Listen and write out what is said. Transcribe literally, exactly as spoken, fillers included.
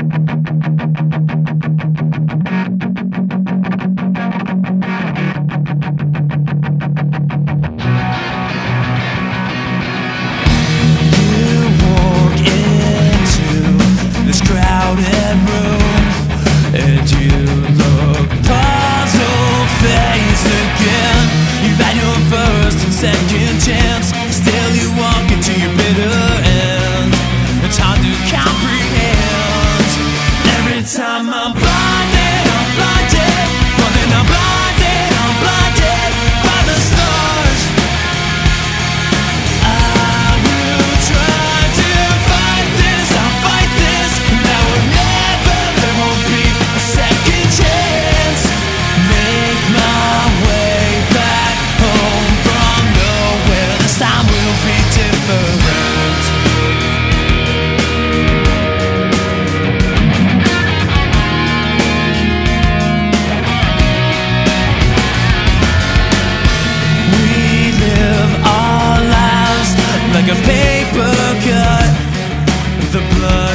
Second chance, still you walk into your bitter end. It's hard to comprehend. Every time I'm blinded, I'm blinded. But then I'm blinded, I'm blinded by the stars. I will try to fight this, I'll fight this. Now or never, there won't be a second chance. Make my way back home. This time will be different. We live our lives like a paper cut. The blood